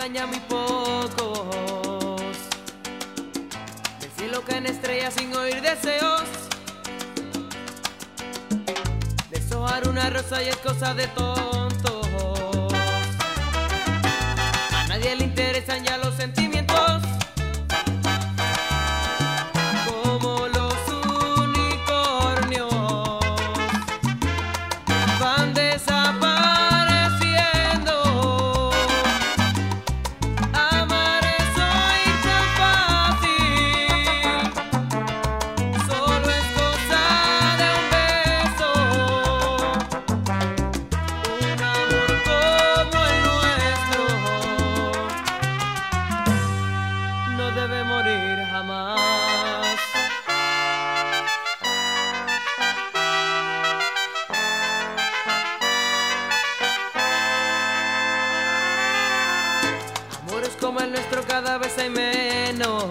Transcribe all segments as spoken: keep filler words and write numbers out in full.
quedan ya muy pocos. Del cielo caen estrellas sin oír deseos. Deshojar una rosa y es cosa de tontos. A nadie le interesan ya los sentimientos. Como los unicornios van desapareciendo. Amar es hoy tan fácil, solo es cosa de un beso. Un amor como el nuestro no debe morir jamás. Amores como el nuestro cada vez hay menos.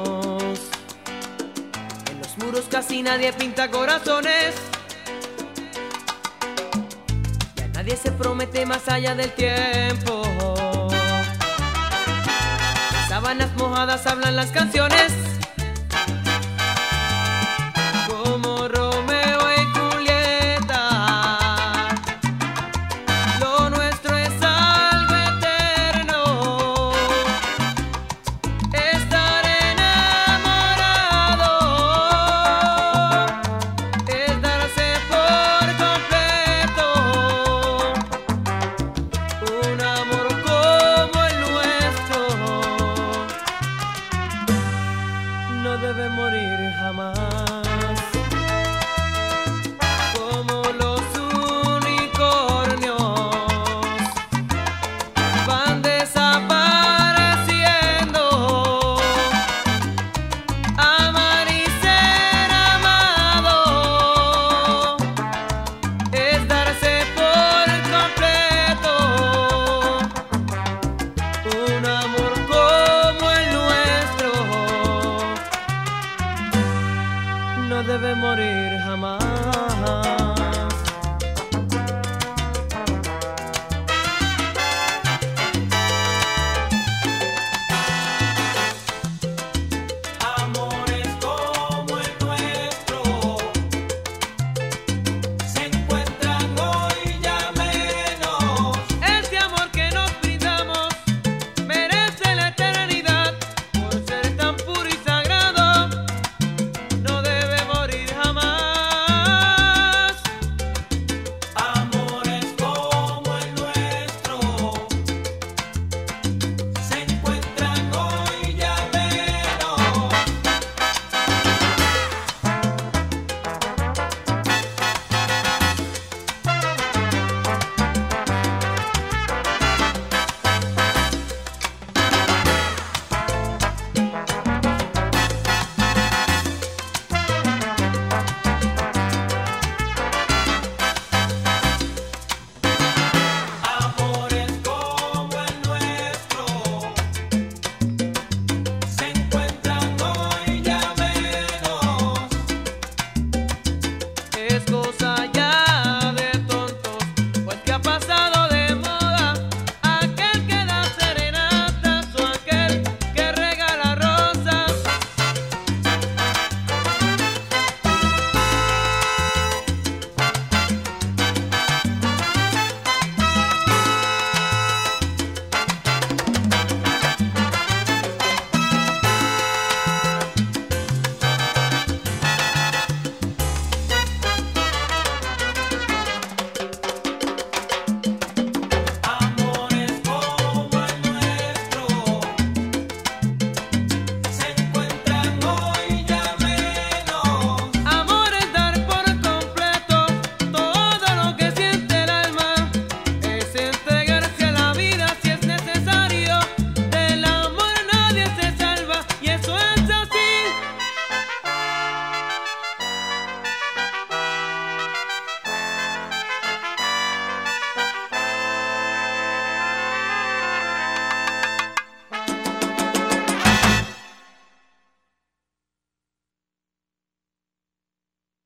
En los muros casi nadie pinta corazones. Ya nadie se promete más allá del tiempo. De sábanas mojadas hablan las canciones. Como Romeo y Julieta, lo nuestro es algo eterno. Estar enamorado es darse por completo. Un amor como el nuestro no debe morir jamás.